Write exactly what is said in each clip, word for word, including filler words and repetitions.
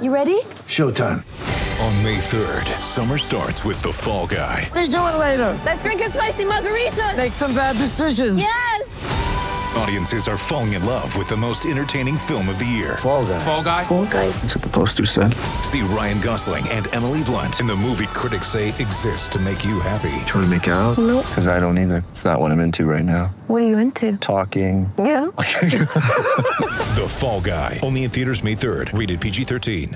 You ready? Showtime. On May third, summer starts with The Fall Guy. Let's do it later. Let's drink a spicy margarita. Make some bad decisions. Yes. Audiences are falling in love with the most entertaining film of the year. Fall Guy. Fall Guy? Fall Guy. That's what the poster said. See Ryan Gosling and Emily Blunt in the movie critics say exists to make you happy. Trying to make it out? Nope. Because I don't either. It's not what I'm into right now. What are you into? Talking. Yeah. The Fall Guy. Only in theaters May third. Rated P G thirteen.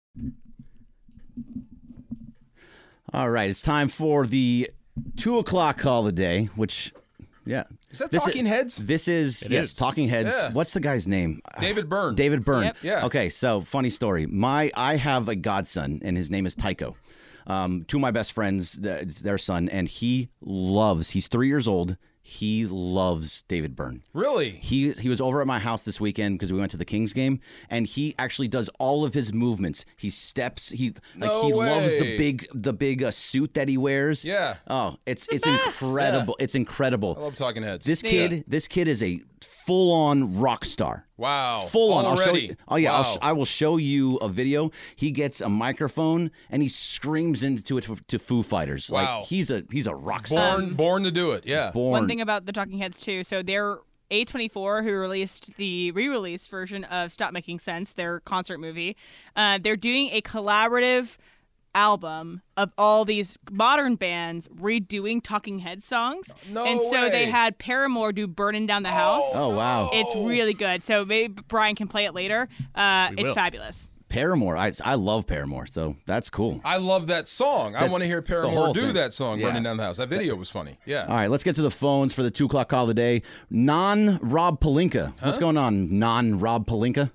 All right, it's time for the two o'clock call of the day, which, yeah. Is that This Talking Heads? This is, It yes, is. Talking Heads. Yeah. What's the guy's name? David Byrne. David Byrne. Yep. Yeah. Okay, so funny story. My I have a godson, and his name is Tycho. Um, two of my best friends, it's their son, and he loves, he's three years old. He loves David Byrne. Really? He he was over at my house this weekend because we went to the Kings game, and he actually does all of his movements. He steps. He like No he loves the way. big the big uh, suit that he wears. Yeah. Oh, it's it's best. incredible. It's incredible. I love Talking Heads. This Yeah. kid, this kid is a full-on rock star. Wow. Full on. I'll show Already? you. Oh yeah, I'll Wow. sh- I will show you a video. He gets a microphone and he screams into it to, to Foo Fighters. Wow. Like he's a he's a rock star. Born, born to do it. Yeah. Born. One thing about the Talking Heads too, so they're A twenty-four, who released the re-release version of Stop Making Sense, their concert movie. Uh, they're doing a collaborative album of all these modern bands redoing Talking Heads songs. No and so they way. had Paramore do Burning Down the House. Oh wow. It's really good. So maybe Brian can play it later. Uh, it's will. fabulous. Paramore. I I love Paramore, so that's cool. I love that song. I That's want to hear the Paramore whole do thing. that song, Yeah. Burning Down the House. That video was funny. Yeah. All right, let's get to the phones for the two o'clock call of the day. Non Rob Palinka. What's going on, non Rob Palinka?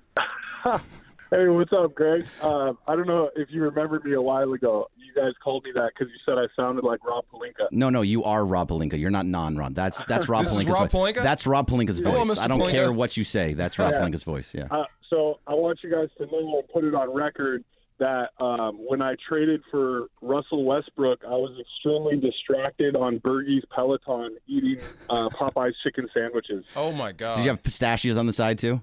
Hey, what's up, Greg? Uh, I don't know if you remembered me a while ago. You guys called me that because you said I sounded like Rob Palinka. No, no, you are Rob Palinka. You're not non Rob. That's that's Rob This Palinka's is Rob voice. Palinka? That's Rob Palinka's Hello, voice. Mister I don't Palinka. care what you say. That's Rob Palinka's voice. Yeah. Uh, so I want you guys to know and put it on record that um, when I traded for Russell Westbrook, I was extremely distracted on Bergie's Peloton eating uh, Popeye's chicken sandwiches. Oh, my God. Did you have pistachios on the side too?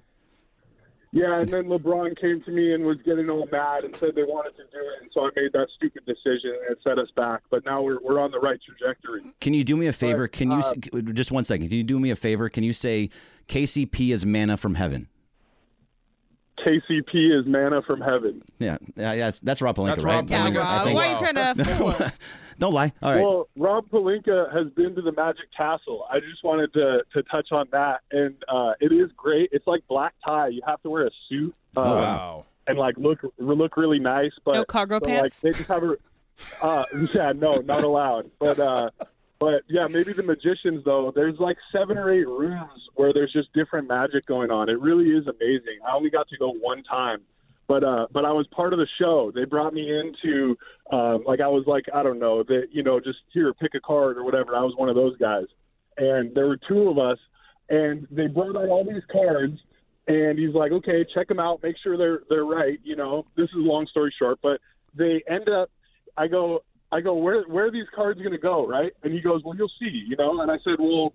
Yeah, and then LeBron came to me and was getting all mad and said they wanted to do it, and so I made that stupid decision and it set us back. But now we're we're on the right trajectory. Can you do me a favor? Can you uh, s- just one second? Can you do me a favor? Can you say K C P is manna from heaven? K C P is manna from heaven. Yeah, yeah, yeah that's, that's Rob Palinka, That's right? Rob Yeah, Palinka. I Rob. think- Why are you trying to fool us? Don't lie. All right. Well, Rob Palinka has been to the Magic Castle. I just wanted to, to touch on that, and uh, it is great. It's like black tie. You have to wear a suit uh, Oh, Wow. and like look look really nice. But No cargo but, pants? Like, they just have a uh, yeah, no, not allowed. But uh, but yeah, maybe the magicians though. There's like seven or eight rooms where there's just different magic going on. It really is amazing. I only got to go one time. But uh, but I was part of the show. They brought me into um, like I was like I don't know that you know just here pick a card or whatever. I was one of those guys, and there were two of us, and they brought out all these cards, and he's like, okay, check them out, make sure they're they're right. You know, this is a long story short, but they end up. I go I go where where are these cards going to go, right? And he goes, well, you'll see, you know. And I said, well,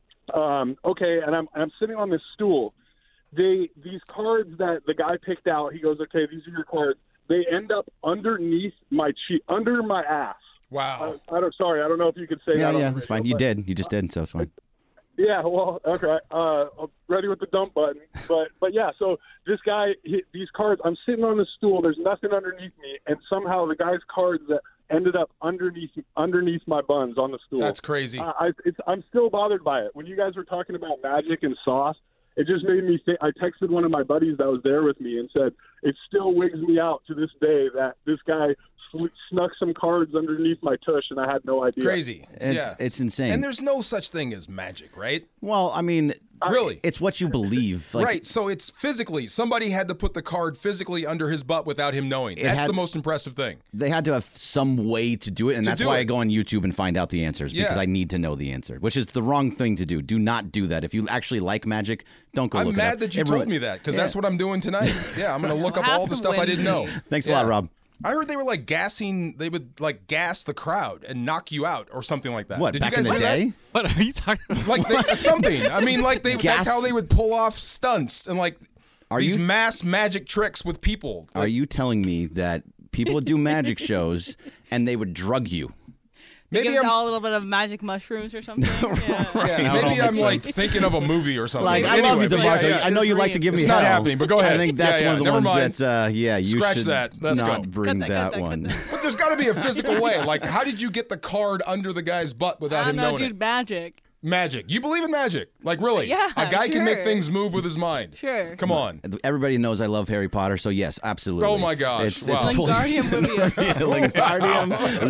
um, okay, and I'm I'm sitting on this stool. They these cards that the guy picked out, he goes, okay, these are your cards. They end up underneath my cheek, under my ass. Wow. I, I don't. Sorry, I don't know if you could say yeah, that. on yeah, the that's radio, fine. You but- did. You just did, so it's fine. Yeah, well, okay. Uh, I'm ready with the dump button, but but yeah. So this guy, he, these cards. I'm sitting on the stool. There's nothing underneath me, and somehow the guy's cards that ended up underneath underneath my buns on the stool. That's crazy. Uh, I, it's, I'm still bothered by it. When you guys were talking about magic and sauce, it just made me think. I texted one of my buddies that was there with me and said, it still wigs me out to this day that this guy sl- snuck some cards underneath my tush and I had no idea. Crazy. It's, yeah. it's insane. And there's no such thing as magic, right? well, I mean, Really? it's what you believe. Like, right. So it's physically, somebody had to put the card physically under his butt without him knowing. It That's had- the most impressive thing. They had to have some way to do it, and To that's do why it. I go on YouTube and find out the answers Yeah. because I need to know the answer, which is the wrong thing to do. Do not do that. If you actually like magic, don't go I'm look it up. mad that you It told ruin- me that because Yeah. that's what I'm doing tonight. Yeah, I'm going to look up Have all the some stuff I didn't know. Thanks a Yeah. lot, Rob. I heard they were like gassing, they would like gas the crowd and knock you out or something like that. What, Did back you guys in the hear that? day? What are you talking about? Like they, something. I mean, like they, Gas- that's how they would pull off stunts and like Are these you- mass magic tricks with people. Are you telling me that people would do magic shows and they would drug you? Maybe Maybe us I'm, all a little bit of magic mushrooms or something. Yeah. yeah, Now it all maybe I'm makes like sense. thinking of a movie or something. Like, I Anyway, love you, but DeMarco. yeah, yeah. I know you like to give It's me not hell. happening, but go ahead. I think that's Yeah, one of the yeah, never ones mind. that, uh, yeah, you Scratch should that. Let's not go. bring Cut that, that, cut that, cut one. that. But there's got to be a physical way. Like, how did you get the card under the guy's butt without I him don't know, knowing dude, it? magic. Magic. You believe in magic? Like, really? Yeah, A guy can make sure. things move with his mind. Sure. Come on. Everybody knows I love Harry Potter, so yes, absolutely. Oh, my gosh. It's, Wow. it's fully- Wingardium Leviosa. Wingardium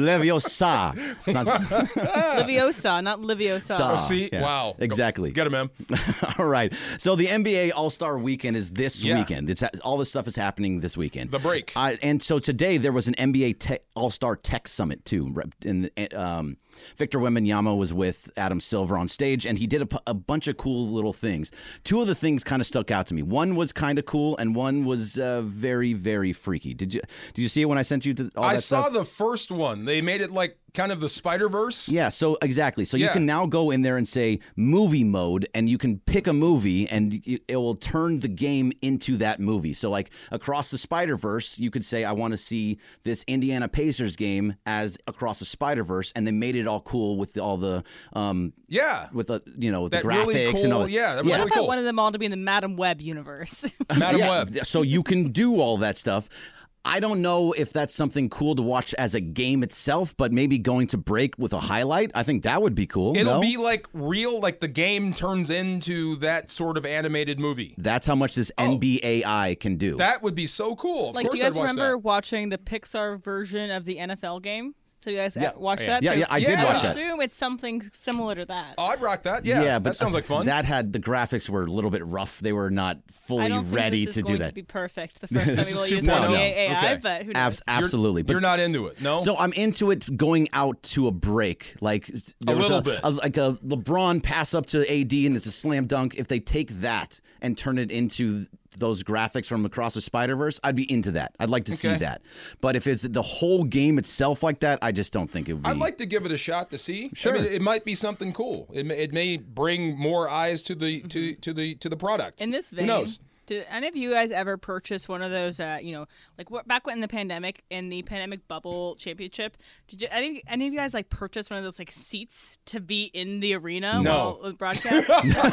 Leviosa. It's not Leviosa, not Leviosa. Sa. Oh, see? Yeah, Wow. exactly. Get him, man. All right. So the N B A All-Star Weekend is this Yeah. weekend. It's all this stuff is happening this weekend. The break. Uh, and so today there was an N B A Te- All-Star Tech Summit too. And um, Victor Wembanyama was with Adam Silver on stage, and he did a, p- a bunch of cool little things. Two of the things kind of stuck out to me. One was kind of cool, and one was uh, very, very freaky. Did you Did you see it when I sent you to all I that saw stuff? the first one. They made it like kind of the Spider-Verse. Yeah, so exactly. So you Yeah. can now go in there and say movie mode, and you can pick a movie, and it it will turn the game into that movie. So, like across the Spider-Verse, you could say, I want to see this Indiana Pacers game as Across the Spider-Verse, and they made it all cool with the, all the, um, Yeah. with the, you know, the That graphics really and all cool- that. yeah, that was What really if I cool. wanted them all to be in the Madam Web universe? Madam Yeah, Web. So you can do all that stuff. I don't know if that's something cool to watch as a game itself, but maybe going to break with a highlight. I think that would be cool. It'll no? be like real, like the game turns into that sort of animated movie. That's how much this N B A I can do. That would be so cool. Of like, do course you guys I'd watch remember that. watching the Pixar version of the N F L game? So you guys Yeah. watch Oh, yeah. that? Yeah, So yeah, I did Yeah. watch I that. assume it's something similar to that. Oh, I'd rock that. Yeah, but that sounds like fun. That had the graphics were a little bit rough. They were not I fully don't think ready this is to do going that. to be perfect the first time This we is will two use point N B A oh. A I, Okay. but who knows? Abs- absolutely. You're But not into it, no? so I'm into it going out to a break. Like there was little a, bit. a- like a LeBron pass up to A D and it's a slam dunk. If they take that and turn it into those graphics from Across the Spider-Verse, I'd be into that. I'd like to see Okay. that. But if it's the whole game itself like that, I just don't think it would be. I'd like to give it a shot to see. Sure. I mean, it might be something cool. It may, it may bring more eyes to the to to the to the product. In this Who vein, knows? did any of you guys ever purchase one of those, uh, you know, like what, back when the pandemic, in the pandemic bubble championship, did you, any, any of you guys like purchase one of those like seats to be in the arena No. while broadcast?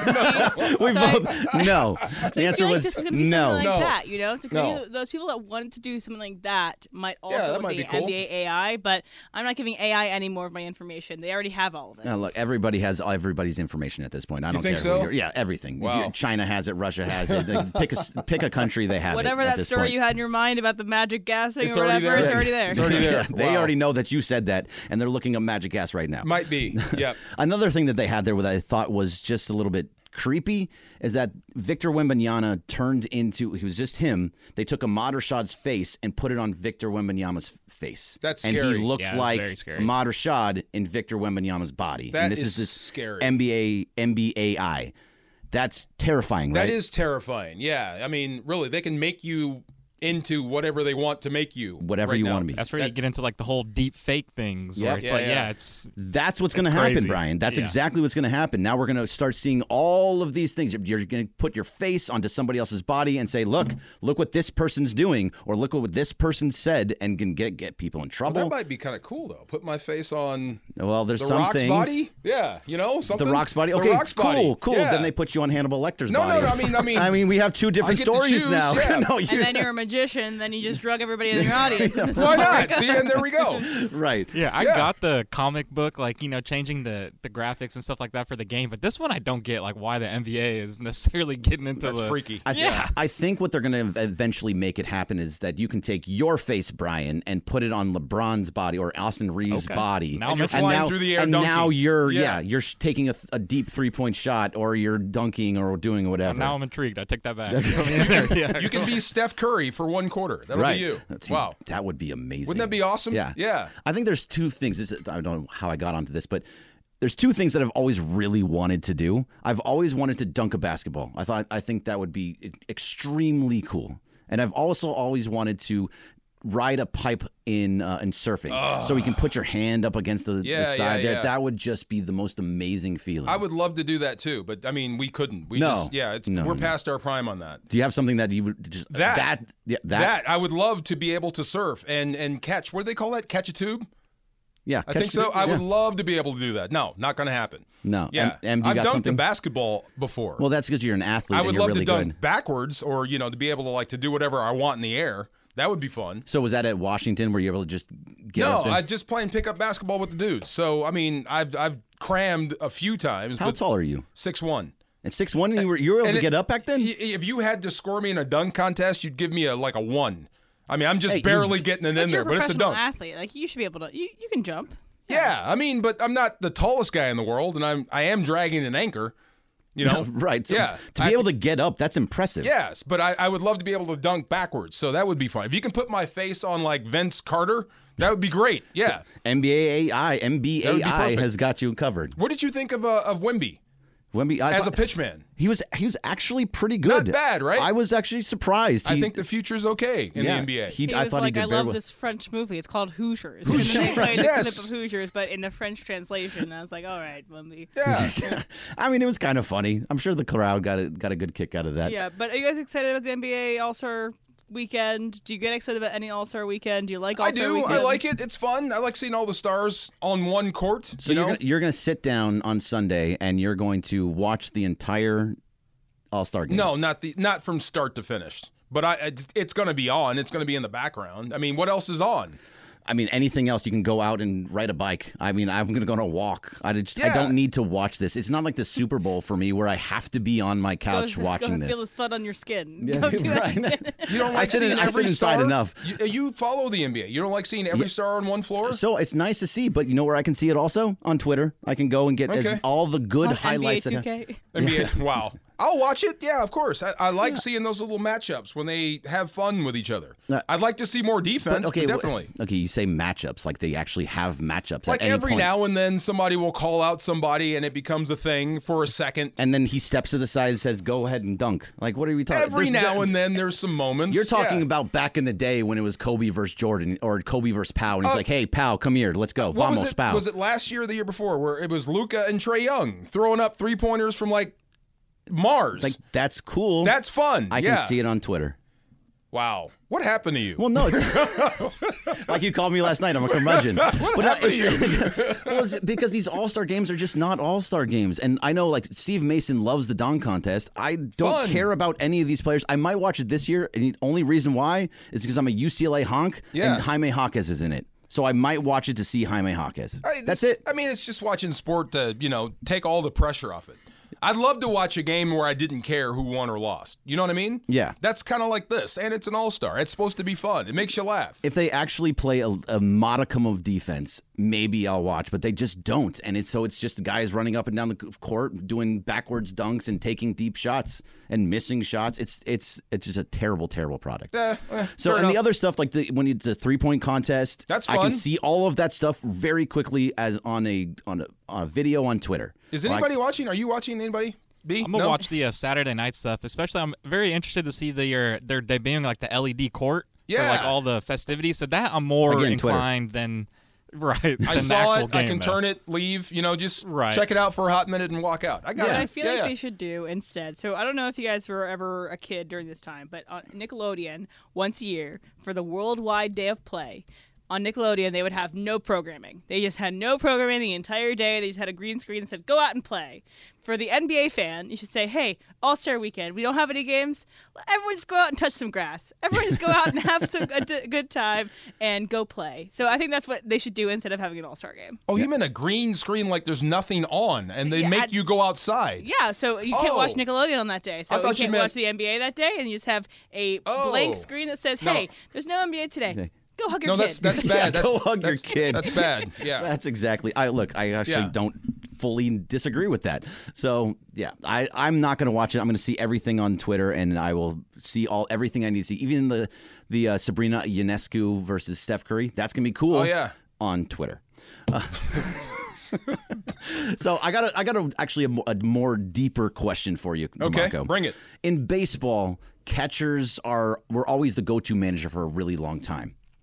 we So I- both no. The I answer feel like was this is gonna be no. something like No. that, you know? It's like No. maybe those people that wanted to do something like that might also that with might the be cool. N B A A I, but I'm not giving A I any more of my information. They already have all of it. Now, look, everybody has everybody's information at this point. I don't think care. so? who you're- Yeah, everything. If Wow. you- China has it. Russia has it. Like, pick a pick a country. They have Whatever it. at that this story point. you had in your mind about the magic gassing It's or already whatever, there. it's already there. It's already there. Yeah, they Wow. already know that you said that, and they're looking up magic gas right now. Might be. Yep. Another thing that they had there that I thought was just a little bit creepy is that Victor Wembanyama turned into, he was just him. They took Ahmad Rashad's face and put it on Victor Wembanyama's face. That's And scary. he looked Yeah, that's like very scary. Ahmad Rashad in Victor Wembanyama's body. That and this is is this scary. N B A N B A I. That's terrifying, right? That is terrifying. Yeah. I mean, really, they can make you into whatever they want to make you. Whatever right you now. want to be. That's where you get into like the whole deep fake things where Yep. it's Yeah, like, yeah. yeah, it's That's what's going to It's happen, crazy. Brian. That's Yeah. exactly what's going to happen. Now we're going to start seeing all of these things. You're, you're going to put your face onto somebody else's body and say, "Look, look what this person's doing," or "Look what this person said," and can get get people in Well, trouble. that might be kind of cool, though. Put my face on Well, there's the some Rock's things. body. Yeah. You know, something. The Rock's body. The Okay, Rock's cool, body. cool. Yeah. Then they put you on Hannibal Lecter's No, body. no, no, I mean- I mean- I mean, we have two different get to stories choose, now. yeah. no, And you then you're a magician, then you just drug everybody in your audience. This is Why what- not? See, and there we go. right. yeah, I Yeah. got the comic book, like, you know, changing the, the graphics and stuff like that for the game, but this one I don't get, like, why the N B A is necessarily getting into That's the... freaky. I, th- Yeah. I think what they're going to eventually make it happen is that you can take your face, Brian, and put it on LeBron's body or Austin Reeves' Okay. body. Now And you're I'm flying now, through the air and dunking. now you're yeah, Yeah. you're sh- taking a, th- a deep three point shot, or you're dunking, or doing whatever. Now I'm intrigued. I take that back. Put me in there. Yeah. You can be Steph Curry for one quarter. That'll right. be you. That's- Wow. that would be amazing. Wouldn't that be awesome? Yeah, Yeah. I think there's two things. This is, I don't know how I got onto this, but there's two things that I've always really wanted to do. I've always wanted to dunk a basketball. I thought I think that would be e- extremely cool, and I've also always wanted to ride a pipe in uh, in surfing, Ugh. so you can put your hand up against the, Yeah, the side yeah, there. yeah. That would just be the most amazing feeling. I would love to do that too, but I mean, we couldn't. We No. just, yeah, it's No, we're no. past our prime on that. Do you have something that you would just That that yeah, that, that I would love to be able to surf and and catch. What do they call that? Catch a tube? yeah? I catch think the- so. I would yeah. love to be able to do that. No, not going to happen. No. Yeah, Em- Em, do you I've got dunked something? a basketball before. Well, that's because you're an athlete. I and would you're love really to dunk good. backwards, or you know, to be able to like to do whatever I want in the air. That would be fun. So was that at Washington where you're able to just get no, up there? I just play and pick up basketball with the dudes. So I mean, I've I've crammed a few times. How but tall are you? six one. At six one, you were you were able And to it- get up back then? Y- If you had to score me in a dunk contest, you'd give me a like a one. I mean, I'm just Hey, you- barely getting it But in you're there, but it's a professional dunk. athlete. Like you should be able to. You, you can jump. Yeah, I mean, but I'm not the tallest guy in the world, and I'm I am dragging an anchor. You know, right. So yeah. to be I- able to get up, that's impressive. Yes, but I, I would love to be able to dunk backwards, so that would be fun. If you can put my face on like Vince Carter, that would be great. Yeah. N B A I, N B That would A be I perfect. has got you covered. What did you think of uh, of Wemby Wemby, I as a thought- pitchman? he was he was actually pretty good. Not bad, right? I was actually surprised. I He- think the future's okay in yeah, the N B A. He, He I was thought like, he did I very love well. this French movie. It's called Hoosiers. And then they played Yes. the clip of Hoosiers, but in the French translation. I was like, all right, Wemby. yeah. I mean, it was kind of funny. I'm sure the crowd got a, got a good kick out of that. Yeah, but are you guys excited about the N B A All Star Weekend? Do you get excited about any All Star Weekend? Do you like All I Star do. Weekend? I like it. It's fun. I like seeing all the stars on one court. So you you're know? gonna, you're going to sit down on Sunday and you're going to watch the entire All Star game. No, not the not from start to finish. But I, it's, it's going to be on. It's going to be in the background. I mean, what else is on? I mean, anything else, you can go out and ride a bike. I mean, I'm going to go on a walk. I just, I Yeah. don't need to watch this. It's not like the Super Bowl for me where I have to be on my Go, couch go watching Feel the this. sun on your skin. Yeah, Go do right. it. You don't I like sit seeing in- I sit every inside star? enough. You, you follow the N B A. You don't like seeing every star on one floor? So it's nice to see, but you know where I can see it also? On Twitter. I can go and get as, Okay. all the good On highlights. N B A that two K. N B A. Wow. I'll watch it. Yeah, of course. I, I like seeing those little matchups when they have fun with each other. Uh, I'd like to see more defense, But, okay, but wh- definitely. okay, you say matchups, like they actually have matchups. Like at any every point. now and then, somebody will call out somebody, and it becomes a thing for a second. And then he steps to the side and says, "Go ahead and dunk." Like, what are we talking? Every There's now no- and then, there's some moments. You're talking Yeah. about back in the day when it was Kobe versus Jordan or Kobe versus Pau, and he's Uh, like, "Hey, Pau, come here, let's go, What vamos, was it? Pau." Was it last year or the year before, where it was Luka and Trey Young throwing up three pointers from like Mars? Like, that's cool. That's fun. I yeah. can see it on Twitter. Wow. What happened to you? Well, no, it's like you called me last night. I'm a curmudgeon. But no, it's, well, it's because these All Star games are just not All Star games, and I know like Steve Mason loves the dunk contest. I don't Fun. care about any of these players. I might watch it this year, and the only reason why is because I'm a U C L A honk, Yeah. and Jaime Jaquez is in it. So I might watch it to see Jaime Jaquez. I- That's this- it. I mean, it's just watching sport to, you know, take all the pressure off it. I'd love to watch a game where I didn't care who won or lost. You know what I mean? Yeah. That's kind of like this, and it's an all-star. It's supposed to be fun. It makes you laugh. If they actually play a, a modicum of defense, maybe I'll watch, but they just don't. And it's so it's just guys running up and down the court doing backwards dunks and taking deep shots and missing shots. It's it's it's just a terrible, terrible product. Eh, eh, So fair and the enough. other stuff like the when you the three point contest, That's I can fun. see all of that stuff very quickly as on a on a, on a video on Twitter. Is Like- anybody watching? Are you watching anybody? B? I'm gonna No? watch the uh, Saturday night stuff. Especially, I'm very interested to see the uh, they're debuting like the L E D court for like Yeah. all the festivities. So that I'm more Again, Twitter. inclined than right. I than the saw actual it. game, I can though. turn it, leave, you know, just Right. check it out for a hot minute and walk out. I got What you. I feel yeah, like yeah. they should do instead. So I don't know if you guys were ever a kid during this time, but on Nickelodeon, once a year for the Worldwide Day of Play, on Nickelodeon they would have no programming. They just had no programming the entire day. They just had a green screen that said, "Go out and play." For the N B A fan, you should say, "Hey, All-Star Weekend, we don't have any games. Everyone just go out and touch some grass. Everyone just go out and have some a d- good time and go play." So I think that's what they should do instead of having an All-Star game. Oh, you mean a green screen like there's nothing on, and they yeah, make I'd- you go outside? Yeah, so you can't Oh. watch Nickelodeon on that day. So I you thought can't you meant- watch the N B A that day, and you just have a Oh. blank screen that says, No. "Hey, there's no N B A today. Go hug your No, kid." that's that's bad. That's, Go hug your that's, kid. That's bad. Yeah. That's exactly. I look. I actually Yeah. don't fully disagree with that. So yeah, I I'm not going to watch it. I'm going to see everything on Twitter, and I will see all everything I need to see. Even the the uh, Sabrina Ionescu versus Steph Curry. That's going to be cool. Oh, yeah. On Twitter. Uh, so I got a, I got a, actually a, mo- a more deeper question for you, Okay, DeMarco. bring it. In baseball, catchers are were always the go-to manager for a really long time.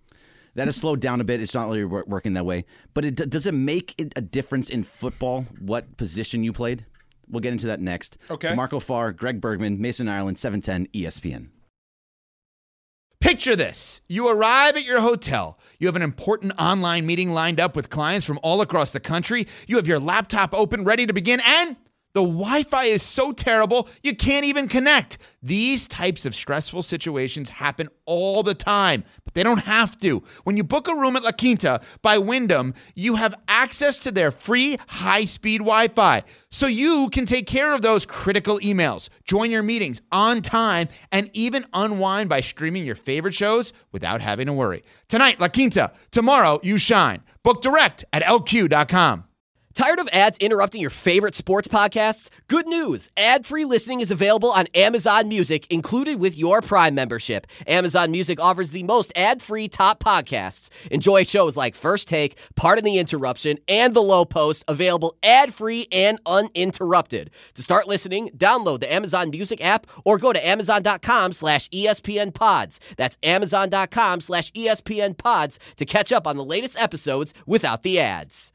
That has slowed down a bit. It's not really wor- working that way. But it, does it make it a difference in football what position you played? We'll get into that next. Okay. DeMarco Farr, Greg Bergman, Mason Ireland, seven ten E S P N. Picture this. You arrive at your hotel. You have an important online meeting lined up with clients from all across the country. You have your laptop open, ready to begin, and the Wi-Fi is so terrible, you can't even connect. These types of stressful situations happen all the time, but they don't have to. When you book a room at La Quinta by Wyndham, you have access to their free high-speed Wi-Fi, so you can take care of those critical emails, join your meetings on time, and even unwind by streaming your favorite shows without having to worry. Tonight, La Quinta. Tomorrow, you shine. Book direct at L Q dot com. Tired of ads interrupting your favorite sports podcasts? Good news! Ad-free listening is available on Amazon Music, included with your Prime membership. Amazon Music offers the most ad-free top podcasts. Enjoy shows like First Take, Pardon the Interruption, and The Low Post, available ad-free and uninterrupted. To start listening, download the Amazon Music app or go to amazon.com slash ESPN pods. That's amazon.com slash ESPN pods to catch up on the latest episodes without the ads.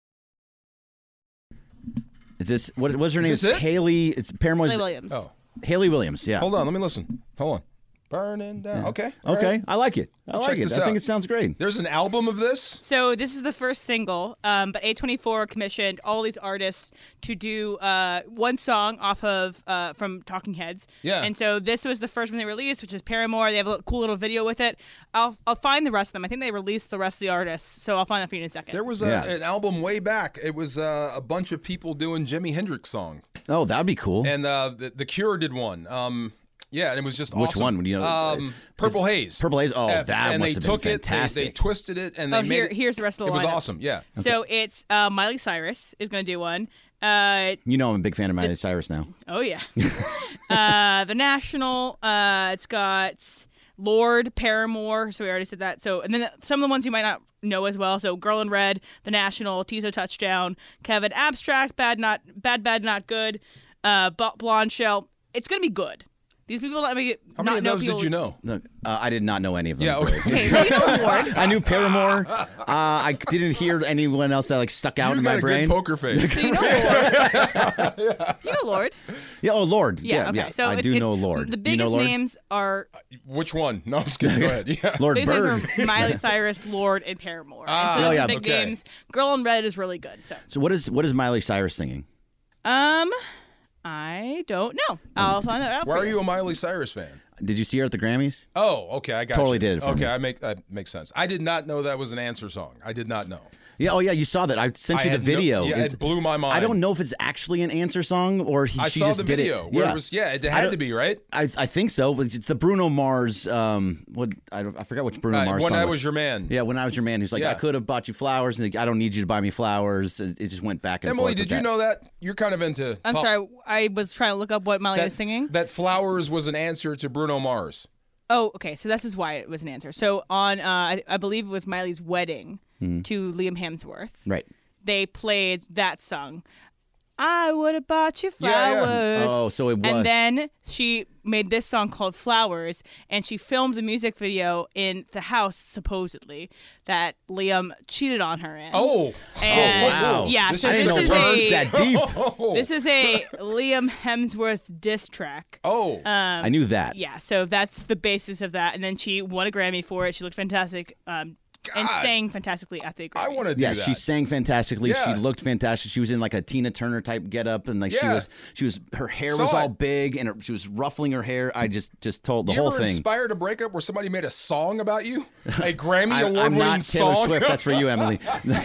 Is this, what was her name? Is this it? Haley, it's Paramore's. Haley Williams. Oh, Haley Williams, yeah. hold on. Let me listen. Hold on. Burning down. Yeah. Okay. all Okay, right. I like it. I Check like it. this I think out. it sounds great. There's an album of this. So this is the first single, um, but A twenty-four commissioned all these artists to do uh, one song off of uh, from Talking Heads. Yeah. And so this was the first one they released, which is Paramore. They have a little, cool little video with it. I'll I'll find the rest of them. I think they released the rest of the artists, so I'll find that for you in a second. There was a, Yeah. an album way back. It was uh, a bunch of people doing Jimi Hendrix song, Oh, that would be cool. and uh, the, the Cure did one. Um, yeah, and it was just Which awesome. one? You know, um, Purple Haze. Purple Haze? Oh, Yeah, that and must they have been took it, they, they fantastic. twisted it, and they oh, made here it. here's the rest of the It was lineup. awesome. Yeah. So it's uh, Miley Cyrus is going to do one. Uh, You know I'm a big fan of Miley Cyrus now. oh yeah. uh, the National. Uh, it's got Lord, Paramore. So we already said that. So and then some of the ones you might not know as well. So Girl in Red, The National, Tizo Touchdown, Kevin Abstract, Bad Not Bad Bad Not Good, uh, Blonde Shell. It's gonna be good. These people, I mean, How not many of know those people. did you know? Look, uh, I did not know any of them. Yeah. Okay. Okay, well, you know Lord. I knew Paramore. Uh, I didn't hear anyone else that like stuck out You in got my a brain. good poker face. So you know Lord. You know Lord. Yeah, oh Lord. Yeah. Yeah, okay. yeah. So I it's, do it's, know Lord. The Do you know biggest Lord? names are Which one? No, I'm just kidding. Go ahead. Yeah. Lord biggest names Bird. are Miley Cyrus, Lord, and Paramore. Ah, and so those oh, are yeah. big okay. names. Girl in Red is really good. So So what is what is Miley Cyrus singing? um, I don't know. I'll find that out. Why for are you a Miley Cyrus fan? Did you see her at the Grammys? Oh, okay, I got Totally you. did it for okay, me. I make that makes sense. I did not know that was an answer song. I did not know. Yeah. Oh yeah, you saw that. I sent I you the had no- video. yeah, It's- it blew my mind. I don't know if it's actually an answer song or he, I she saw just the did video. it. Where yeah. it was, yeah, it I had don't- to be right. I I think so. But it's the Bruno Mars. Um, what I, don't- I forgot which Bruno Uh, Mars when song I was. was your man. Yeah, when I was your man. He's like, Yeah. I could have bought you flowers, and I don't need you to buy me flowers. It, it just went back and Emily, forth. did with you that. know that? You're kind of into. I'm pop- sorry. I was trying to look up what Miley That, was singing. that Flowers was an answer to Bruno Mars. Oh, okay. So this is why it was an answer. So on, uh, I, I believe it was Miley's wedding to Liam Hemsworth. Right. They played that song. I would have bought you Yeah, yeah. flowers. Oh, so it was. And then she made this song called Flowers, and she filmed the music video in the house, supposedly, that Liam cheated on her in. Oh, And Oh, wow. Yeah, This so I is didn't know this it is went a that deep. Oh. this is a Liam Hemsworth diss track. Oh, Um, I knew that. Yeah, so that's the basis of that, and then she won a Grammy for it. She looked fantastic, um, and God. sang fantastically at the Grammys. I want to do Yeah, that. she sang fantastically. Yeah. She looked fantastic. She was in like a Tina Turner type getup, and like she Yeah. was, she was, her hair Saw was all it. big, and her, she was ruffling her hair. I just, just told the you whole ever thing. inspired a breakup where somebody made a song about you? A Grammy I, award I'm winning not Taylor song? Swift. That's for you, Emily.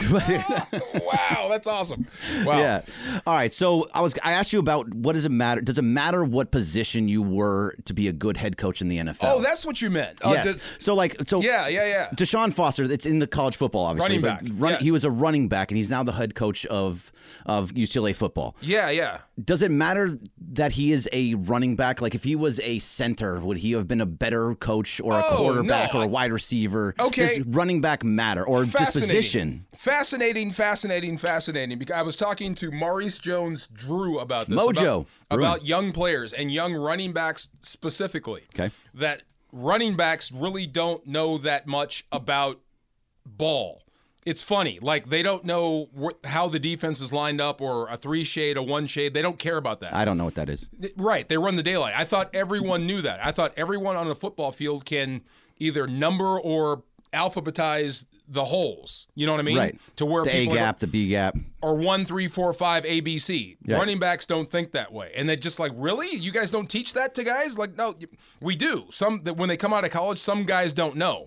Wow, that's awesome. Wow. Yeah. All right. So I was, I asked you about what does it matter? Does it matter what position you were to be a good head coach in the N F L? Oh, that's what you meant. Oh, yes. that's- So like, so yeah, yeah, yeah. Deshaun Foster, it's in the college football, obviously. Running but back, run- yeah. He was a running back, and he's now the head coach of of U C L A football. Yeah, yeah. Does it matter that he is a running back? Like, if he was a center, would he have been a better coach or a Oh, quarterback no, or a I- wide receiver? Okay. Does running back matter or just Fascinating. position? Fascinating, fascinating, fascinating. Because I was talking to Maurice Jones-Drew about this. Mojo. About, Bruin. about young players and young running backs specifically. Okay. That running backs really don't know that much about ball. It's funny. Like, they don't know wh- how the defense is lined up, or a three shade, a one shade. They don't care about that. I don't know what that is. Right. They run the daylight. I thought everyone knew that. I thought everyone on a football field can either number or alphabetize the holes. You know what I mean? Right. To where the A people gap, the B gap. or one, three, four, five, A, B, C. Yeah. Running backs don't think that way. And they're just like, really? You guys don't teach that to guys? Like, no, we do. Some that when they come out of college, some guys don't know.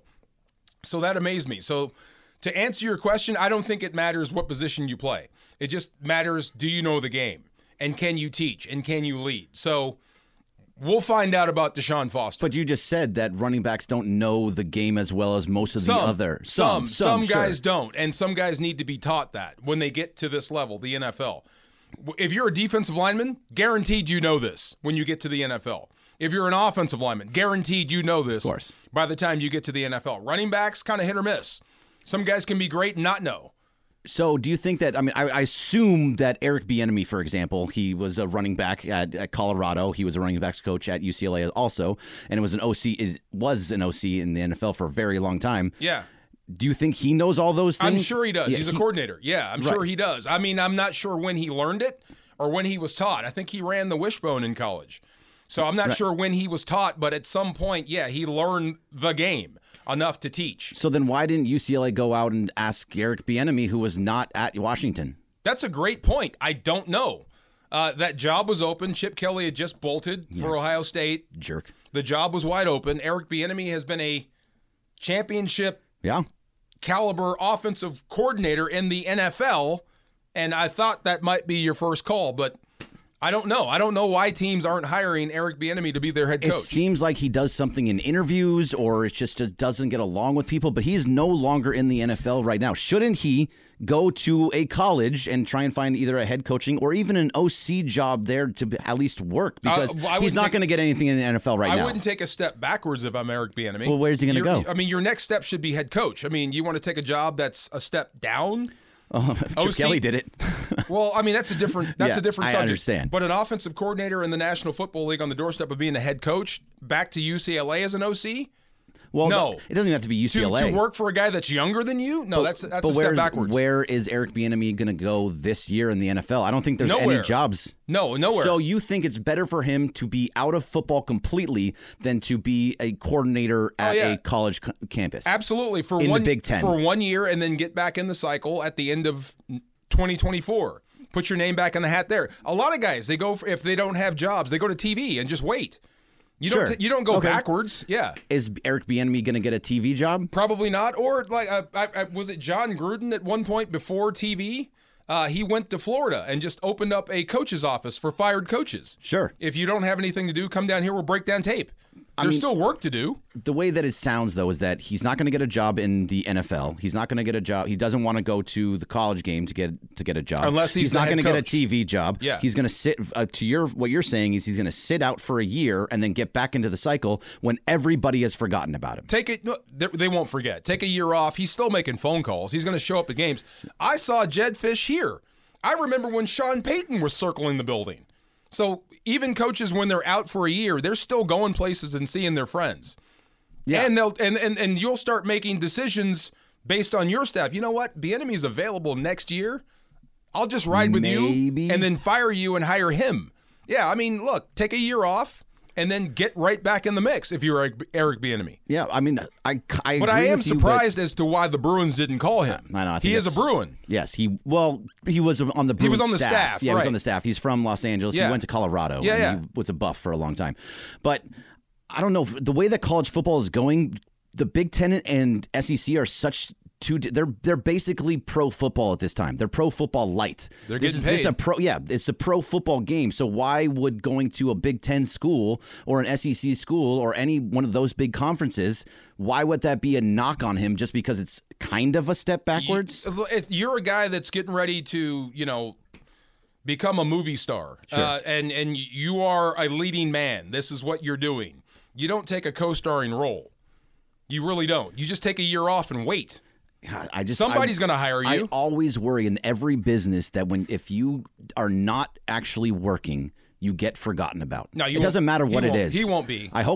So that amazed me. So to answer your question, I don't think it matters what position you play. It just matters, do you know the game? And can you teach? And can you lead? So we'll find out about Deshaun Foster. But you just said that running backs don't know the game as well as most of the some, other. Some, some, some guys sure. don't. And some guys need to be taught that when they get to this level, the N F L. If you're a defensive lineman, guaranteed you know this when you get to the N F L. If you're an offensive lineman, guaranteed you know this of course. by the time you get to the N F L. Running backs, kind of hit or miss. Some guys can be great and not know. So do you think that, I mean, I, I assume that Eric Bieniemy, for example, he was a running back at, at Colorado. He was a running backs coach at U C L A also, and it was an O C, it was an O C in the N F L for a very long time. Yeah. Do you think he knows all those things? I'm sure he does. Yeah, He's a he, coordinator. Yeah, I'm right. sure he does. I mean, I'm not sure when he learned it or when he was taught. I think he ran the wishbone in college. So I'm not right. sure when he was taught, but at some point, yeah, he learned the game enough to teach. So then why didn't U C L A go out and ask Eric Bieniemy, who was not at Washington? That's a great point. I don't know. Uh, that job was open. Chip Kelly had just bolted yeah. for Ohio State. Jerk. The job was wide open. Eric Bieniemy has been a championship yeah. caliber offensive coordinator in the N F L, and I thought that might be your first call, but I don't know. I don't know why teams aren't hiring Eric Bieniemy to be their head coach. It seems like he does something in interviews, or it just, just doesn't get along with people, but he is no longer in the N F L right now. Shouldn't he go to a college and try and find either a head coaching or even an O C job there to at least work? Because uh, well, he's not going to get anything in the N F L right I now. I wouldn't take a step backwards if I'm Eric Bieniemy. Well, where's he going to go? I mean, your next step should be head coach. I mean, you want to take a job that's a step down? Uh, Chip Kelly did it. Well, I mean, that's a different that's yeah, a different I subject. understand. But an offensive coordinator in the National Football League on the doorstep of being a head coach back to U C L A as an O C? Well, no. It doesn't even have to be U C L A. To, to work for a guy that's younger than you? No, but, that's that's but a step where's, backwards. Where is Eric Bieniemy going to go this year in the N F L? I don't think there's Nowhere. any jobs. No, nowhere. So you think it's better for him to be out of football completely than to be a coordinator at oh, yeah. a college c- campus? Absolutely. For in one the Big Ten. For one year and then get back in the cycle at the end of twenty twenty-four. Put your name back in the hat there. A lot of guys, they go for, if they don't have jobs, they go to T V and just wait. You sure. don't. T- you don't go okay. backwards. Yeah. Is Eric Bieniemy going to get a T V job? Probably not. Or like, uh, I, I, was it John Gruden at one point before T V? Uh, he went to Florida and just opened up a coach's office for fired coaches. Sure. If you don't have anything to do, come down here. We'll break down tape. There's I mean, still work to do. The way that it sounds, though, is that he's not going to get a job in the N F L. He's not going to get a job. He doesn't want to go to the college game to get to get a job. Unless he's, he's the not head going to get a coach. T V job. Yeah. He's going to sit. Uh, to your what you're saying is he's going to sit out for a year and then get back into the cycle when everybody has forgotten about him. Take it. No, they, they won't forget. Take a year off. He's still making phone calls. He's going to show up at games. I saw Jed Fish here. I remember when Sean Payton was circling the building. So even coaches, when they're out for a year, they're still going places and seeing their friends. Yeah. And they'll and, and, and you'll start making decisions based on your staff. You know what? Bieniemy's available next year. I'll just ride with Maybe. you and then fire you and hire him. Yeah, I mean, look, take a year off and then get right back in the mix if you're Eric, Eric Bieniemy. Yeah, I mean, I, I But agree I am with you, surprised but, as to why the Bruins didn't call him. I know, I think he is a that's- Bruin. Yes, he well, he was on the Bruins He was on the staff. staff, Yeah, he was right. on the staff. He's from Los Angeles. Yeah. He went to Colorado. Yeah, and yeah. He was a Buff for a long time. But I don't know, the way that college football is going, the Big Ten and S E C are such two. They're they're basically pro football at this time. They're pro football light. They're this getting is, This is paid. a pro. Yeah, it's a pro football game. So why would going to a Big Ten school or an S E C school or any one of those big conferences? Why would that be a knock on him just because it's kind of a step backwards? You, if you're a guy that's getting ready to, you know, become a movie star, Sure. uh, and and you are a leading man. This is what you're doing. You don't take a co-starring role. You really don't. You just take a year off and wait. God, I just Somebody's I- going to hire you. I always worry in every business that when if you are not actually working, you get forgotten about. No, you it doesn't won't- matter he what it won't- is. he won't be. I hope not.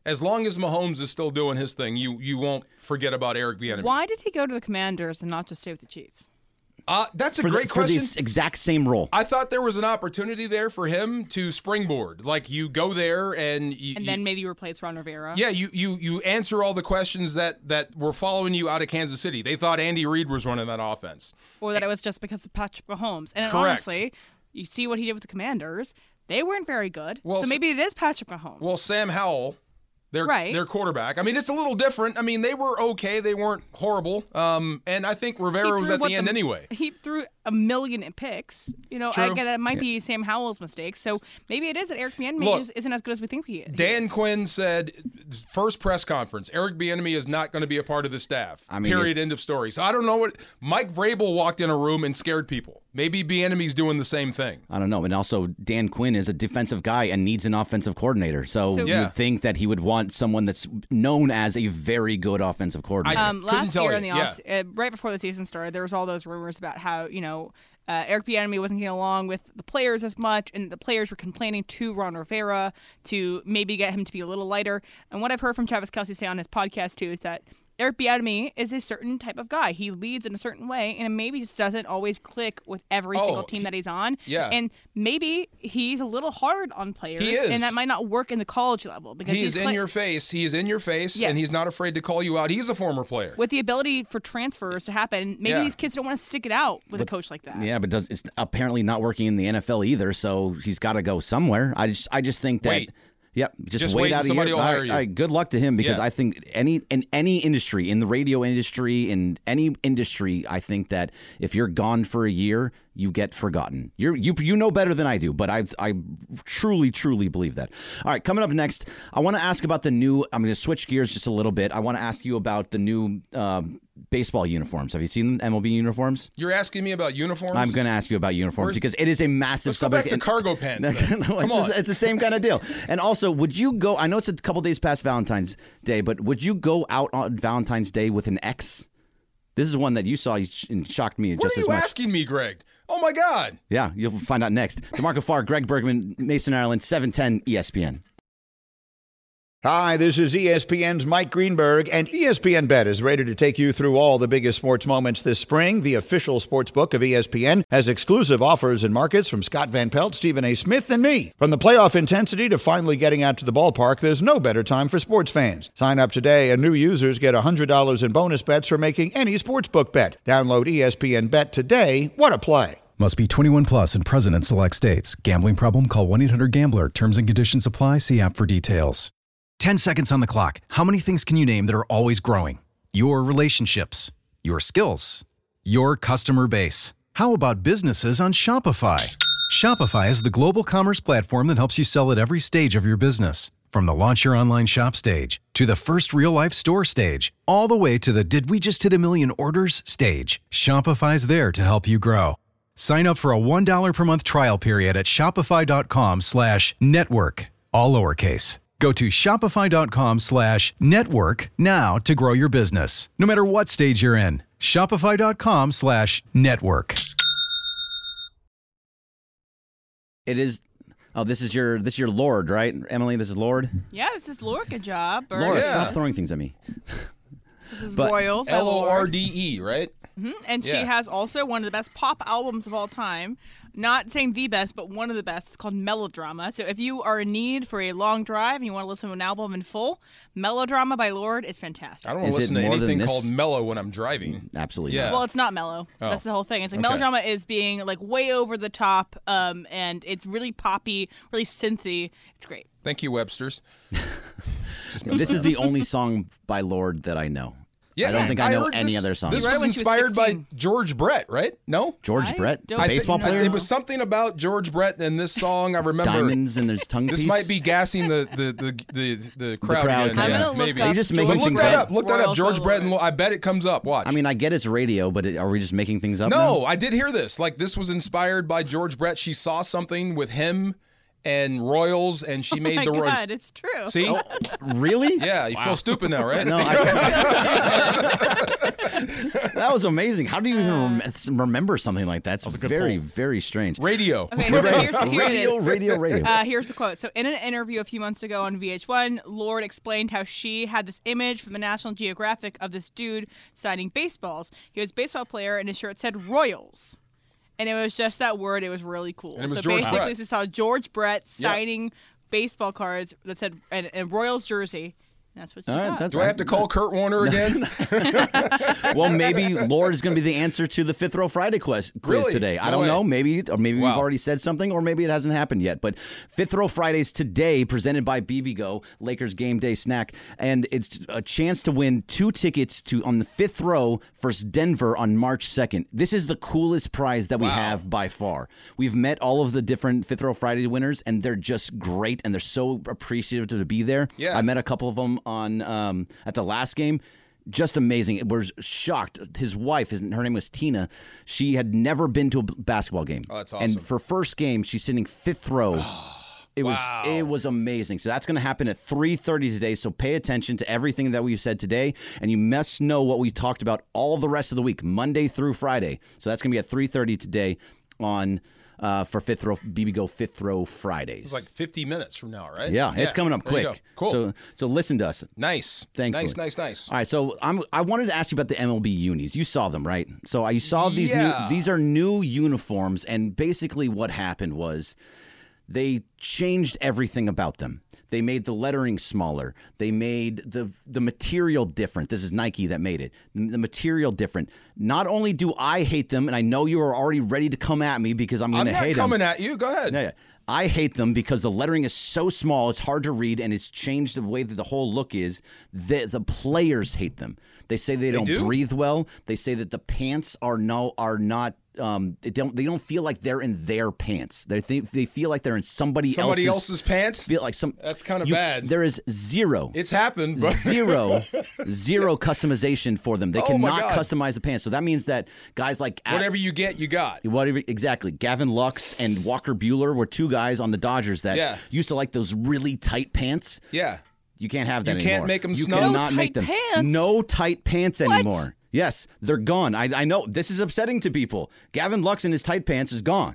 As long as Mahomes is still doing his thing, you you won't forget about Eric Bieniemy. Why did he go to the Commanders and not just stay with the Chiefs? Uh, that's a for great the, question. For the exact same role. I thought there was an opportunity there for him to springboard. Like, you go there and you, And then maybe you replace Ron Rivera. Yeah, you, you you answer all the questions that, that were following you out of Kansas City. They thought Andy Reid was running that offense. Or that it was just because of Patrick Mahomes. And Correct. honestly, you see what he did with the Commanders. They weren't very good. Well, so maybe it is Patrick Mahomes. Well, Sam Howell, their, Right. their quarterback. I mean, it's a little different. I mean, they were okay. They weren't horrible. Um, and I think He Rivera was threw at what the end anyway. He threw a million picks. You know, True. I get that might be Sam Howell's mistake. So maybe it is that Eric Bieniemy Look, just isn't as good as we think he is. Dan Quinn said, first press conference, Eric Bieniemy is not going to be a part of the staff. I mean, Period. End of story. So I don't know what Mike Vrabel walked in a room and scared people. Maybe Bieniemy's doing the same thing. I don't know. And also, Dan Quinn is a defensive guy and needs an offensive coordinator. So, So- you Yeah. would think that he would want someone that's known as a very good offensive coordinator. I- Um, couldn't last tell year you, in the yeah. off, uh, right before the season started, there was all those rumors about how you know uh, Eric Bieniemy wasn't getting along with the players as much, and the players were complaining to Ron Rivera to maybe get him to be a little lighter. And what I've heard from Travis Kelce say on his podcast too is that Eric Bieniemy is a certain type of guy. He leads in a certain way, and it maybe just doesn't always click with every Oh, single team that he's on. yeah. And maybe he's a little hard on players, He is. and that might not work in the college level because He he's is in cla- your face. He is in your face, Yes. and he's not afraid to call you out. He's a former player. with the ability for transfers to happen. Maybe Yeah. these kids don't want to stick it out with a coach like that. Yeah, but does it's apparently not working in the N F L either, so he's got to go somewhere. I just I just think that Wait. Yep, just, Just wait wait out and a somebody year. will All hire right, you. all right, good luck to him because Yeah. I think any in any industry, in the radio industry, in any industry, I think that if you're gone for a year, you get forgotten. You're you you know better than I do, but I I truly truly believe that. All right, coming up next, I want to ask about the new. I'm going to switch gears just a little bit. I want to ask you about the new um, baseball uniforms. Have you seen the M L B uniforms? You're asking me about uniforms? I'm going to ask you about uniforms Where's- because it is a massive Let's go subject. back to and- cargo pants. then. no, Come it's, on. the- it's the same kind of deal. And also, would you go? I know it's a couple days past Valentine's Day, but would you go out on Valentine's Day with an ex? This is one that you saw and shocked me What just are as you much. asking me, Greg? Oh, my God. Yeah, you'll find out next. DeMarco Farr, Greg Bergman, Mason Ireland, seven ten E S P N. Hi, this is E S P N's Mike Greenberg, and E S P N Bet is ready to take you through all the biggest sports moments this spring. The official sports book of E S P N has exclusive offers and markets from Scott Van Pelt, Stephen A. Smith, and me. From the playoff intensity to finally getting out to the ballpark, there's no better time for sports fans. Sign up today, and new users get one hundred dollars in bonus bets for making any sportsbook bet. Download E S P N Bet today. What a play. Must be twenty-one plus and present in select states. Gambling problem? Call one eight hundred gambler. Terms and conditions apply. See app for details. ten seconds on the clock. How many things can you name that are always growing? Your relationships, your skills, your customer base. How about businesses on Shopify? Shopify is the global commerce platform that helps you sell at every stage of your business. From the launch your online shop stage to the first real life store stage, all the way to the did we just hit a million orders stage. Shopify's there to help you grow. Sign up for a one dollar per month trial period at shopify.com slash network, all lowercase. Go to shopify.com slash network now to grow your business, no matter what stage you're in. Shopify.com slash network. It is. Oh, this is your this is your Lord, right, Emily? This is Lord. Yeah, this is Laura. Good job. Or- Laura, Yeah. stop throwing things at me. This is But- Royals. by L O R Lorde. D E, right? Mhm. And she Yeah. has also one of the best pop albums of all time. Not saying the best, but one of the best. It's called Melodrama. So if you are in need for a long drive and you want to listen to an album in full, Melodrama by Lorde is fantastic. I don't want Is to it listen to more than anything this? called mellow when I'm driving. Absolutely. Yeah. not. Well, it's not mellow. Oh. That's the whole thing. It's like Okay. melodrama is being like way over the top, um, and it's really poppy, really synthy. It's great. Thank you, Webster's. Just This is the only song by Lord that I know. Yeah, I don't think I know heard any this, other songs. This He wrote was it when she was inspired by sixteen. George Brett, right? No? George I Brett, don't a think- baseball no. player. It was something about George Brett and this song. I remember. Diamonds and there's tongue This piece. might be gassing the the the the, the crowd. crowd again. kind yeah, I'm gonna look maybe. up Are you just George making But look things that up? up. Look that Royal up. George Folklore. Brett and Lo- I bet it comes up. Watch. I mean, I get it's radio, but it, are we just making things up? no, now? I did hear this. Like this was inspired by George Brett. She saw something with him and Royals, and she made Oh my the God, Royals. it's true. See? Really? Yeah, you feel stupid now, right? No, I, that that was amazing. How do you even rem- remember something like that? It's very, point. very strange. Radio. Okay, so here's, here radio, it is. radio, radio. Uh, here's the quote. So, in an interview a few months ago on V H one, Lorde explained how she had this image from the National Geographic of this dude signing baseballs. He was a baseball player, and his shirt said Royals. And it was just that word. It was really cool. And it was so George basically, Brett. she saw George Brett signing yeah. baseball cards that said and, and Royals jersey. That's what she All right, got. that's- Do I have to call Kurt Warner again? Well, maybe Lorde is going to be the answer to the Fifth Row Friday quiz, quiz Really? today. I No don't way. know. Maybe, or maybe Wow. we've already said something, or maybe it hasn't happened yet. But Fifth Row Fridays today, presented by B B Go, Lakers game day snack, and it's a chance to win two tickets to on the Fifth Row versus Denver on March second. This is the coolest prize that we Wow. have by far. We've met all of the different Fifth Row Friday winners, and they're just great, and they're so appreciative to be there. Yeah. I met a couple of them on um, at the last game. Just amazing. We're shocked. His wife, his, her name was Tina. She had never been to a basketball game. Oh, that's awesome. And for first game, she's sitting fifth row. It was Wow. it was amazing. So that's going to happen at three thirty today. So pay attention to everything that we've said today, and you must know what we talked about all the rest of the week, Monday through Friday. So that's going to be at three thirty today on uh, for Fifth Row B B Go Fifth Row Fridays. It's like fifty minutes from now, right? Yeah, it's coming up There you quick. go. Cool. So so listen to us. Nice. Thankfully. Nice, nice, nice. All right, so I'm I wanted to ask you about the M L B unis. You saw them, right? So you saw these Yeah. new these are new uniforms, and basically what happened was they changed everything about them. They made the lettering smaller. They made the the material different. This is Nike that made it. The material different. Not only do I hate them, and I know you are already ready to come at me because I'm going I'm to not hate coming them. at you. Go ahead. Yeah, yeah. I hate them because the lettering is so small, it's hard to read, and it's changed the way that the whole look is. The, the players hate them. They say they, They don't do? breathe well. They say that the pants are no are not. Um, they don't. They don't feel like they're in their pants. They think they feel like they're in somebody, Somebody else's, else's pants? Feel like some. That's kind of you- bad. There is zero. It's happened. But Zero, zero customization for them. They Oh my cannot God. customize the pants. So that means that guys like Whatever you get, you got. Whatever, exactly. Gavin Lux and Walker Buehler were two guys on the Dodgers that Yeah. used to like those really tight pants. Yeah. You can't have that You anymore. can't make 'em You snug? cannot No make tight them. pants? No tight pants What? anymore. Yes, they're gone. I, I know this is upsetting to people. Gavin Lux in his tight pants is gone.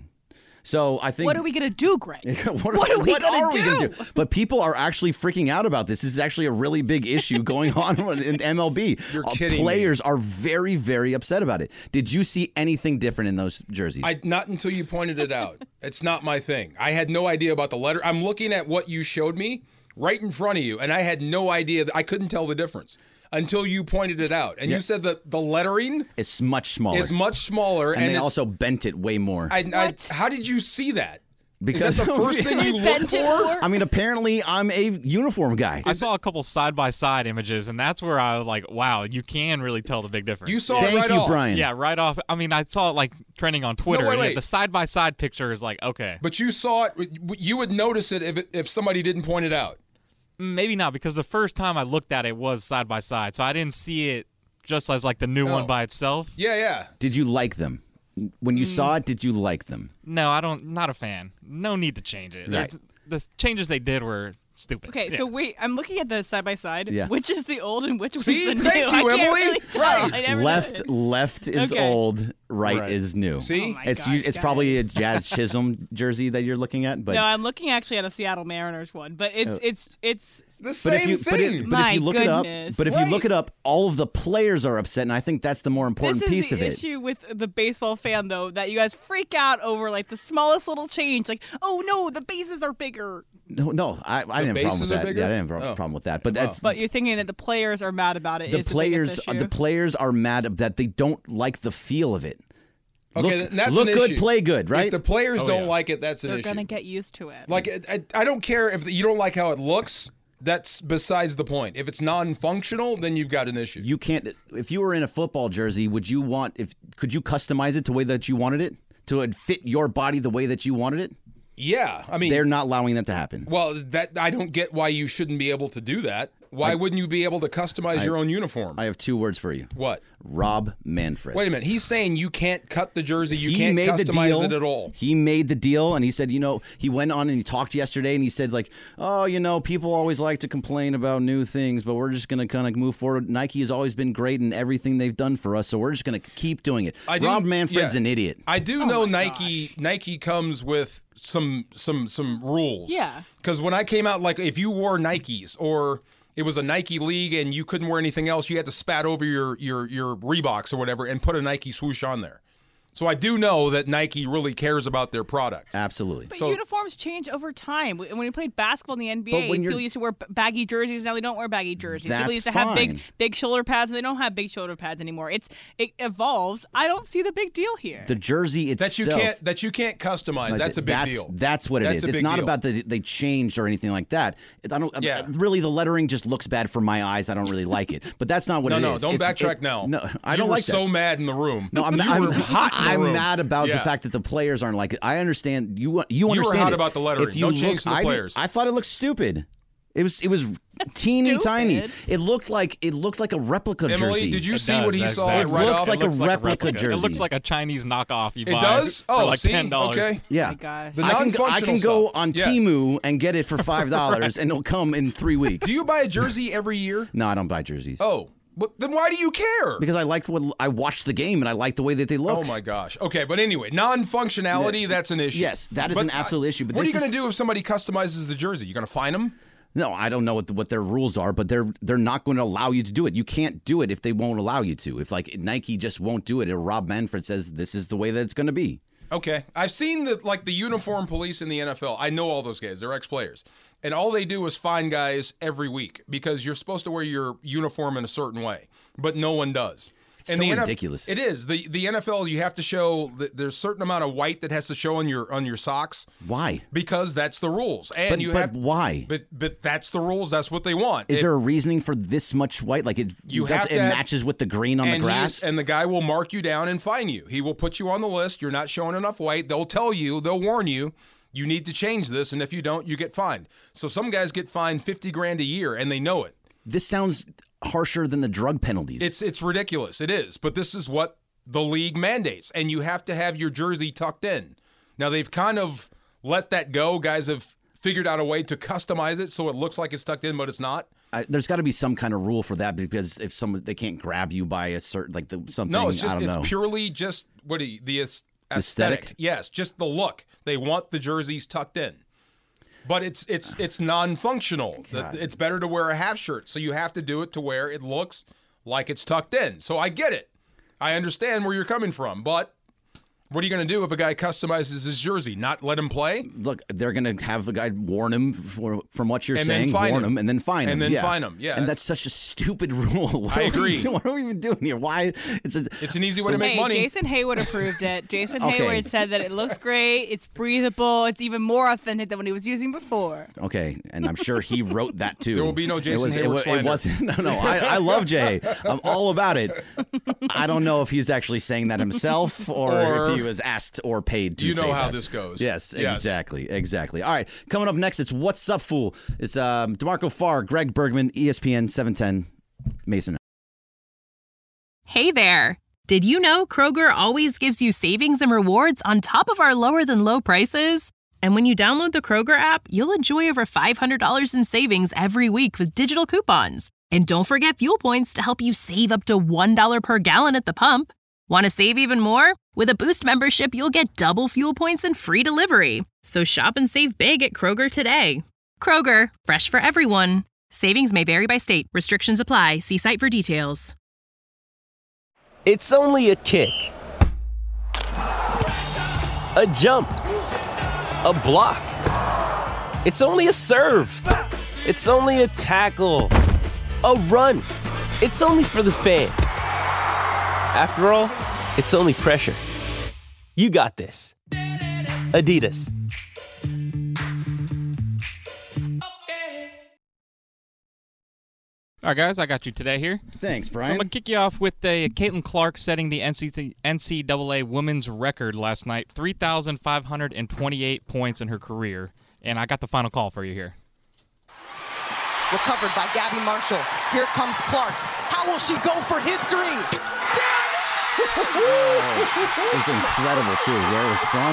So I think What are we gonna do, Greg? what, what are we what gonna are we do? gonna do? But people are actually freaking out about this. This is actually a really big issue going on in M L B. You're Uh, kidding me. Players are very, very upset about it. Did you see anything different in those jerseys? I not until you pointed it out. It's not my thing. I had no idea about the letter. I'm looking at what you showed me right in front of you, and I had no idea. That I couldn't tell the difference until you pointed it out. And Yeah. you said that the lettering It's much smaller. is much smaller, and, and, they it's- also bent it way more. I, I, how did you see that? Because is that the first thing you look Bent it for? more? I mean, apparently I'm a uniform guy. I saw a couple side by side images, and that's where I was like, "Wow, you can really tell the big difference." You saw Thank it right you, off. Brian. Yeah, right off. I mean, I saw it like trending on Twitter. wait, and wait. The side by side picture is like, okay, But you saw it. You would notice it if it, if somebody didn't point it out. maybe not because the first time I looked at it was side by side, so I didn't see it just as like the new No. one by itself. Yeah, yeah. Did you like them? When you saw it, did you like them? No, I don't. Not a fan. No need to change it. Right. They're- The changes they did were stupid. Okay, so wait, I'm looking at the side by side. Yeah. Which is the old and which See? was the new? Thank you, I can't Emily. really tell. Right. I never Left, know. left is Okay. old. Right, Right. is new. See? Oh my it's gosh, you, it's guys. probably a Jazz Chisholm jersey that you're looking at, but No, I'm looking actually at a Seattle Mariners one, but it's Oh. it's it's It's the but same if you but, thing. it, but My if you look goodness. it up, but if you look it up, all of the players are upset, and I think that's the more important this is piece the of it. issue with the baseball fan though, that you guys freak out over like the smallest little change, like oh no, the bases are bigger. No, no, I, I didn't have a problem bases with are that. bigger? Yeah, I didn't have a Oh. problem with that. But Wow. that's But you're thinking that the players are mad about it. the is players. The, biggest issue. The players are mad that they don't like the feel of it. Okay, look, that's look an good, issue. play good, right? If the players Oh, don't yeah. like it, that's an They're issue. gonna get used to it. Like, I, I don't care if you don't like how it looks. That's besides the point. If it's non-functional, then you've got an issue. You can't. If you were in a football jersey, would you want? If could you customize it the way that you wanted it to fit your body the way that you wanted it? Yeah, I mean, They're not allowing that to happen. well, that I don't get why you shouldn't be able to do that. Why I- wouldn't you be able to customize I- your own uniform? I have two words for you. What? Rob Manfred. Wait a minute. He's saying you can't cut the jersey. You he can't made the customize deal. it at all. He made the deal, and he said, you know, he went on and he talked yesterday, and he said, like, oh, you know, people always like to complain about new things, but we're just going to kind of move forward. Nike has always been great in everything they've done for us, so we're just going to keep doing it. I do- Rob Manfred's yeah. an idiot. I do know Nike. Nike comes with some some some rules. Yeah. Because when I came out, like if you wore Nikes or it was a Nike league and you couldn't wear anything else, you had to spat over your your your Reeboks or whatever and put a Nike swoosh on there. So I do know that Nike really cares about their product. Absolutely. But So- uniforms change over time. When we played basketball in the N B But A, when you're- people used to wear b- baggy jerseys. Now they don't wear baggy jerseys. That's people used to have big, fine. big shoulder pads, and they don't have big shoulder pads anymore. It's it evolves. I don't see the big deal here. The jersey itself. That you can't that you can't customize. That's a big that's, deal. That's what it That's is. a It's big not deal. about the they changed or anything like that. It- I don't. Yeah. Really, the lettering just looks bad for my eyes. I don't really like it. But that's not what no, it no, is. don't It's- backtrack it- now. No, I you don't were like that. so mad in the room. No, I'm, you I'm were hot in the I'm room. mad about Yeah. the fact that the players aren't like it. I understand you. You were understand hot it. about the lettering. If you No look, change to the I, didn't- players. I thought it looked stupid. It was it was teeny Stupid. tiny. It looked like it looked like a replica Emily, jersey. did you It see does, what he saw exactly. right It looks off? like It looks a like replica jersey. It looks like a Chinese knockoff you It buy does? for Oh, like see? ten dollars. Okay. Yeah, my gosh. The I can go, I non-functional can go stuff. on Yeah. Temu and get it for five dollars, and it'll come in three weeks. Do you buy a jersey every year? No, I don't buy jerseys. Oh, but then why do you care? Because I liked what I watched the game and I liked the way that they look. Oh my gosh. Okay, but anyway, non-functionality, that's an issue. Yes, that is But an absolute I- issue. But what are you this going to is- do if somebody customizes the jersey? You going to fine them? No, I don't know what the, what their rules are, but they're they're not going to allow you to do it. You can't do it if they won't allow you to. If like Nike just won't do it, or Rob Manfred says this is the way that it's going to be. Okay. I've seen the like the uniform police in the N F L. I know all those guys. They're ex-players. And all they do is fine guys every week because you're supposed to wear your uniform in a certain way, but no one does. It's And so the N F L ridiculous. It is. The the N F L, you have to show that there's a certain amount of white that has to show on your on your socks Why? because that's the rules. And But, you but have why? but but that's the rules. That's what they want. Is It- there a reasoning for this much white? Like it, You does- have to it have- matches with the green on the and he grass. is- and the guy will mark you down and fine you. He will put you on the list. You're not showing enough white. They'll tell you, they'll warn you, you need to change this, and if you don't, you get fined. So some guys get fined fifty grand a year, and they know it. This sounds harsher than the drug penalties. It's it's ridiculous. It is, but this is what the league mandates, and you have to have your jersey tucked in. Now they've kind of let that go. Guys have figured out a way to customize it so it looks like it's tucked in, but it's not. I, there's got to be some kind of rule for that because if someone they can't grab you by a certain like the something. No, it's I just don't it's know. purely just what do you, the aes- Aesthetic? aesthetic. Yes, just the look. They want the jerseys tucked in. But it's it's it's non-functional. The- It's better to wear a half shirt, so you have to do it to where it looks like it's tucked in. So I get it. I understand where you're coming from, but what are you going to do if a guy customizes his jersey? Not let him play? Look, they're going to have the guy warn him for, from what you're And then saying, fine warn him. him, and then fine him. And then yeah. fine him, yeah, And that's- that's such a stupid rule. What I are we agree. doing- What are we even doing here? Why? It's a, It's an easy way to make hey, money. Jason Hayward approved it. Jason Okay. Hayward said that it looks great, it's breathable, it's even more authentic than what he was using before. Okay, and I'm sure he wrote that too. There will be no Jason it was, Hayward it, wa- slander. it wasn't. No, no. I, I love Jay. I'm all about it. I don't know if he's actually saying that himself or, Or- if he was asked or paid to. You know say how that. this goes. Yes, Yes. exactly, exactly. All right, coming up next, it's What's Up, Fool. It's um, DeMarco Farr, Greg Bergman, E S P N seven ten, Mason. Hey there! Did you know Kroger always gives you savings and rewards on top of our lower than low prices? And when you download the Kroger app, you'll enjoy over five hundred dollars in savings every week with digital coupons. And don't forget fuel points to help you save up to one dollar per gallon at the pump. Want to save even more? With a Boost membership, you'll get double fuel points and free delivery. So shop and save big at Kroger today. Kroger, fresh for everyone. Savings may vary by state. Restrictions apply. See site for details. It's only a kick, a jump, a block. It's only a serve. It's only a tackle, a run. It's only for the fans. After all, it's only pressure. You got this. Adidas. All right, guys, I got you today here. Thanks, So Brian. I'm going to kick you off with uh, Caitlin Clark setting the N C double A women's record last night, three thousand five hundred twenty-eight points in her career. And I got the final call for you here. Recovered by Gabby Marshall. Here comes Clark. How will she go for history? It was incredible, too. Where it was from.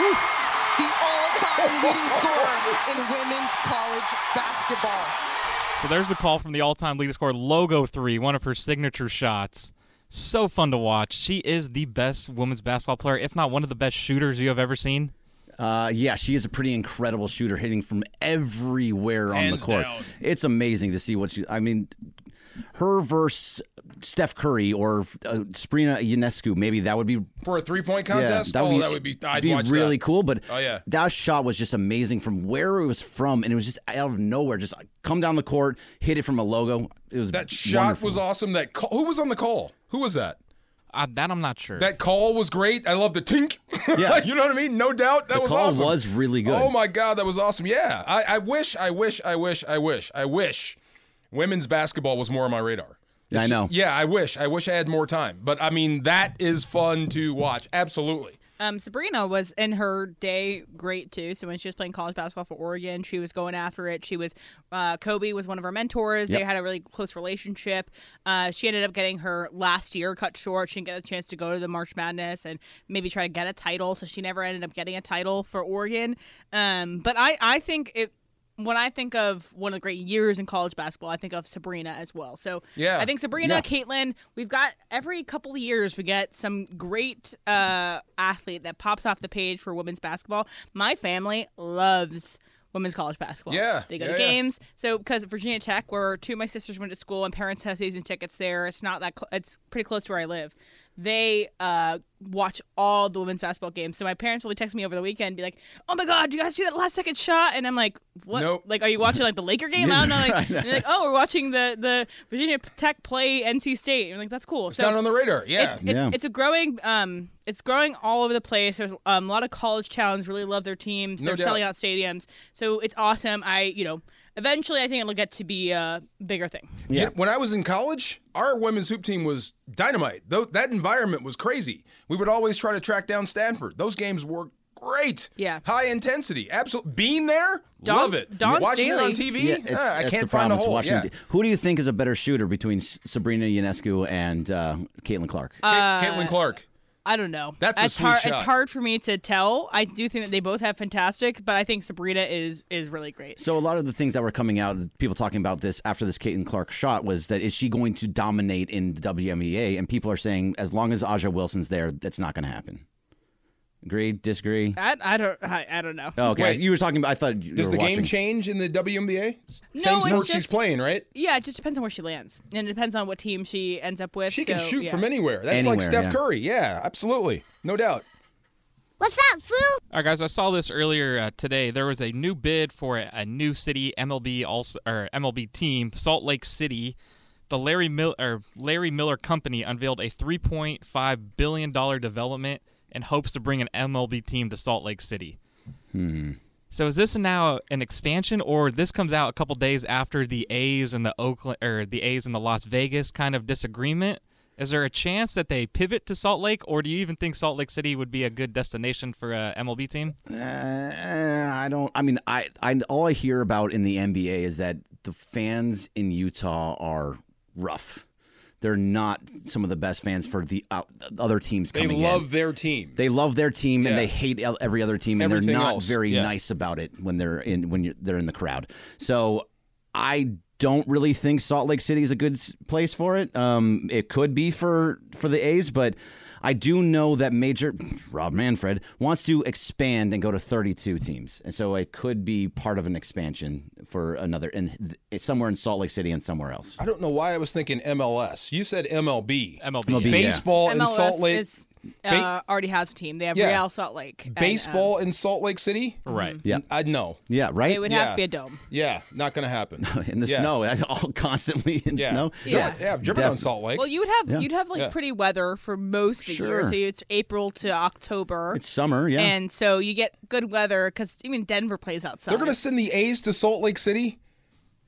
The all-time leading scorer in women's college basketball. So there's the call from the all-time leading scorer, Logo three, one of her signature shots. So fun to watch. She is the best women's basketball player, if not one of the best shooters you have ever seen. Uh, yeah, she is a pretty incredible shooter, hitting from everywhere on Hands the court. down. It's amazing to see what she. I mean, her versus Steph Curry or uh, Sabrina Ionescu, maybe that would be For a three-point contest? Yeah, that would oh, be, that would be, I'd be watch really that. cool. But oh, yeah. that shot was just amazing from where it was from, and it was just out of nowhere. Just come down the court, hit it from a logo. It was That shot wonderful. was awesome. That call, who was on the call? Who was that? Uh, that I'm not sure. That call was great. I love the tink. Yeah. You know what I mean? No doubt. That The was call awesome. was really good. Oh, my God. That was awesome. Yeah. I, I wish, I wish, I wish, I wish, I wish women's basketball was more on my radar. Yeah, I know. Yeah, I wish. I wish I had more time. But, I mean, that is fun to watch. Absolutely. Um, Sabrina was in her day great too. So when she was playing college basketball for Oregon, she was going after it. She was uh, Kobe was one of her mentors. Yep. They had a really close relationship. Uh, she ended up getting her last year cut short. She didn't get a chance to go to the March Madness and maybe try to get a title. So she never ended up getting a title for Oregon. Um, but I, I think it. When I think of one of the great years in college basketball, I think of Sabrina as well. So Yeah. I think Sabrina, Yeah. Caitlin, we've got every couple of years we get some great uh, athlete that pops off the page for women's basketball. My family loves women's college basketball. Yeah, They go yeah, to yeah. games. So because at Virginia Tech, where two of my sisters went to school and parents have season tickets there, it's not that cl- it's pretty close to where I live. They uh, watch all the women's basketball games. So my parents will text me over the weekend and be like, "Oh my God, do you guys see that last second shot?" And I'm like, "What? Nope. Like, are you watching like the Laker game?" I don't know. Like, and they're like, "Oh, we're watching the, the Virginia Tech play N C State." And I'm like, "That's cool." It's not on the radar. Yeah. It's, it's, Yeah. it's a growing um it's growing all over the place. There's um, a lot of college towns really love their teams. No They're doubt. selling out stadiums. So it's awesome. I, you know, eventually I think it'll get to be a bigger thing. Yeah. When I was in college, our women's hoop team was dynamite. Though that environment was crazy. We would always try to track down Stanford. Those games were great. Yeah. High intensity. Absolutely. Being there, Don- love it. Don Watching Staley. it on T V, Yeah, it's, ah, I it's can't the find a problem, it's hole. watching Yeah. it. Who do you think is a better shooter between S- Sabrina Ionescu and uh, Caitlin Clark? Uh, Caitlin Clark. I don't know. That's a it's sweet hard. shot. It's hard for me to tell. I do think that they both have fantastic, but I think Sabrina is is really great. So a lot of the things that were coming out, people talking about this after this Caitlin Clark shot was that is she going to dominate in the W N B A? And people are saying as long as Aja Wilson's there, that's not going to happen. Agree? Disagree? I, I don't. I, I don't know. Oh, okay, Wait. you were talking about. I thought you Does were the watching. game change in the W N B A? No, Same it's sport she's just- playing, right? Yeah, it just depends on where she lands, and it depends on what team she ends up with. She can so, shoot yeah. from anywhere. That's like Anywhere, Steph yeah. Curry. Yeah, absolutely. No doubt. What's up, Foo? All right, guys, I saw this earlier uh, today. There was a new bid for a, a new city M L B also, or M L B team, Salt Lake City. The Larry Mil- or Larry Miller Company unveiled a three point five billion dollars development and hopes to bring an M L B team to Salt Lake City. Hmm. So is this now an expansion, or this comes out a couple days after the A's and the Oakland or the A's and the Las Vegas kind of disagreement? Is there a chance that they pivot to Salt Lake, or do you even think Salt Lake City would be a good destination for a M L B team? Uh, I don't. I mean, I, I. All I hear about in the N B A is that the fans in Utah are rough. They're not some of the best fans for the uh, other teams They coming in. love their team. They love their team Yeah. and they hate el- every other team, and Everything they're not else, very yeah. nice about it when they're in when you're, they're in the crowd. So I don't really think Salt Lake City is a good s- place for it. Um, it could be for for the A's, but I do know that Major Rob Manfred wants to expand and go to thirty-two teams, and so it could be part of an expansion for another in th- somewhere in Salt Lake City and somewhere else. I don't know why I was thinking M L S. You said M L B. M L B. M L B, yeah. Baseball in M L S Salt Lake. is, uh, already has a team. They have Yeah. Real Salt Lake. and, Baseball um, in Salt Lake City? Right. Yeah, I'd know. yeah, right. it would have Yeah. to be a dome. Yeah, not going to happen. in the Yeah. snow, all constantly in Yeah. snow. Yeah. Yeah, I've driven Def- on Salt Lake. Well, you would have Yeah. you'd have like Yeah. pretty weather for most of the year. Sure. So it's April to October. It's summer, yeah. And so you get good weather because even Denver plays outside. They're going to send the A's to Salt Lake City?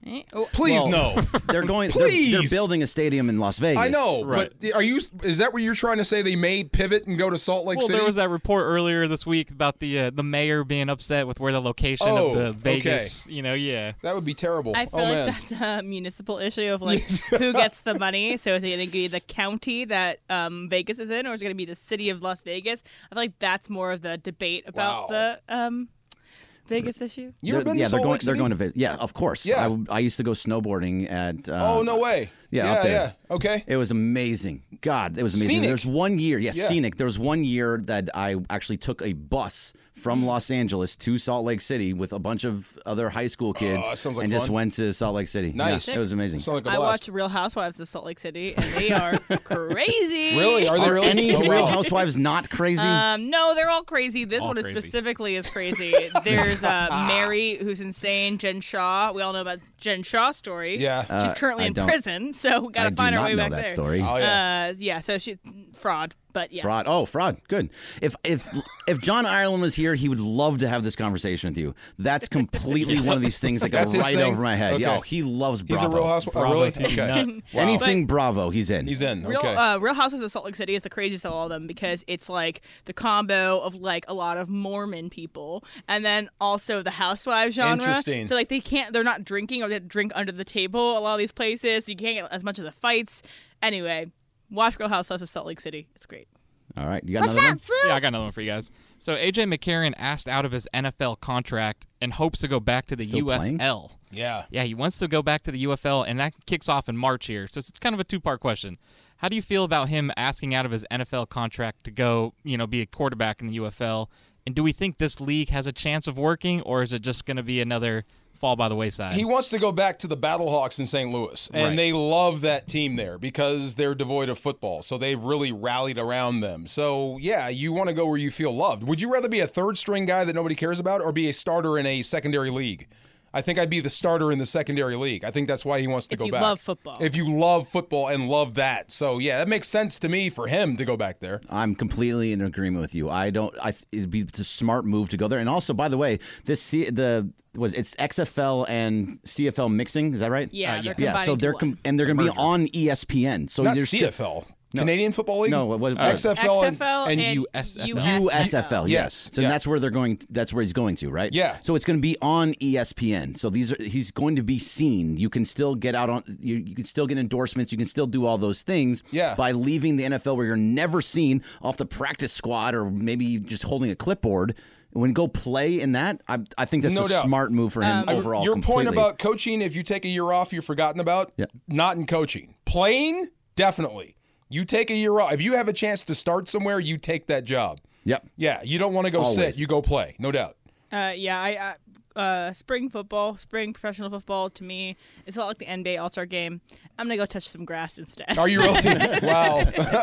Eh? Oh. Please Well, no. They're going. They're, Please. they're building a stadium in Las Vegas. I know, Right. but are you? Is that where you're trying to say they may pivot and go to Salt Lake Well, City? there was that report earlier this week about the uh, the mayor being upset with where the location Oh, of the Vegas. okay. You know, yeah. That would be terrible. I feel oh, like man. that's a municipal issue of like who gets the money. So is it going to be the county that um, Vegas is in, or is it going to be the city of Las Vegas? I feel like that's more of the debate about Wow. the um, Vegas issue. You ever They're- been yeah, to they're Salt going. Lake They're City? going to visit. Yeah, of course. Yeah. I, I used to go snowboarding at. Uh, Oh, no way. Yeah, Yeah, up there. yeah. Okay. It was amazing. God, it was amazing. Scenic. There's one year, yes, Yeah. scenic. There was one year that I actually took a bus from Los Angeles to Salt Lake City with a bunch of other high school kids, that sounds like and just fun. went to Salt Lake City. Nice. Yeah, it was amazing. Sounds like a I blast. watch Real Housewives of Salt Lake City, and they are crazy. Really? Are they Are really? any Oh, Real wow. Housewives not crazy? Um, no, they're all crazy. This All one is crazy. specifically is crazy. There's uh, Mary, who's insane. Jen Shaw. We all know about Jen Shaw's story. Yeah. She's Uh, currently I in don't- prison, so we I gotta do find our not way know back that there. story. Oh, yeah. Uh, yeah. So she's fraud, but yeah. Fraud. Oh, fraud. Good. If if if John Ireland was here, he would love to have this conversation with you. That's completely one of these things that go That's his right thing? over my head. Okay. Yeah, oh, he loves He's Bravo. a Real Housewife. Oh, Bravo really? T V Okay. nut. Wow. Anything Bravo, he's in. He's in. Real, Okay. uh, Real Housewives of Salt Lake City is the craziest of all of them because it's like the combo of like a lot of Mormon people and then also the housewives genre. Interesting. So like they can't, they're not drinking or they have to drink under the table. A lot of these places, so you can't get as much of the fights. Anyway, watch Real Housewives of Salt Lake City. It's great. All right, you got What's another up, one? fool? Yeah, I got another one for you guys. So A J McCarron asked out of his N F L contract and hopes to go back to the Still U F L. playing? Yeah. Yeah, he wants to go back to the U F L, and that kicks off in March here. So it's kind of a two-part question. How do you feel about him asking out of his N F L contract to go, you know, be a quarterback in the U F L? And do we think this league has a chance of working, or is it just going to be another fall by the wayside? He wants to go back to the Battlehawks in Saint Louis, and Right. they love that team there because they're devoid of football. So they've really rallied around them. So, yeah, you want to go where you feel loved. Would you rather be a third-string guy that nobody cares about or be a starter in a secondary league? I think I'd be the starter in the secondary league. I think that's why he wants to If go you back. love football. If you love football and love that. So, yeah, that makes sense to me for him to go back there. I'm completely in agreement with you. I don't. I it'd be a smart move to go there. And also, by the way, this C, the was it's X F L and C F L mixing. Is that right? Yeah, Uh, they're yes. Yeah. So combining they're to com- one. and they're going to be on E S P N. So Not there's C still- F L. No. Canadian Football League? No, what- what- X F L, X F L and, and, and U S F L. U S F L, Yes, So yeah. that's where they're going. That's where he's going to, right? Yeah. So it's going to be on E S P N. So these are he's going to be seen. You can still get out on. You, you can still get endorsements. You can still do all those things. Yeah. By leaving the N F L where you're never seen off the practice squad or maybe just holding a clipboard. When you go play in that, I, I think that's No a doubt. smart move for him Um, I- overall. Your point completely. about coaching, if you take a year off, you're forgotten about. Yeah. Not in coaching. Playing, definitely. You take a year off. If you have a chance to start somewhere, you take that job. Yep. Yeah, you don't want to go sit. Always. You go play. No doubt. Uh, yeah, I, I uh, spring football, spring professional football to me is a lot like the N B A All Star Game. I'm gonna go touch some grass instead. Are you really? Wow.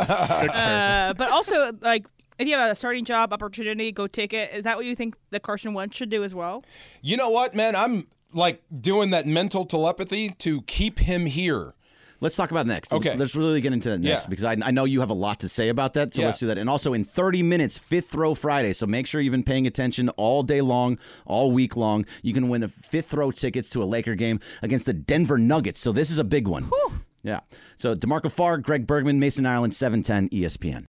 uh, but also, like, if you have a starting job opportunity, go take it. Is that what you think that Carson Wentz should do as well? You know what, man? I'm like doing that mental telepathy to keep him here. Let's talk about next. Okay. Let's really get into that next Yeah. because I, I know you have a lot to say about that. So Yeah. let's do that. And also in thirty minutes, Fifth Throw Friday. So make sure you've been paying attention all day long, all week long. You can win a fifth row tickets to a Laker game against the Denver Nuggets. So this is a big one. Yeah. So DeMarco Farr, Greg Bergman, Mason Ireland, seven ten E S P N.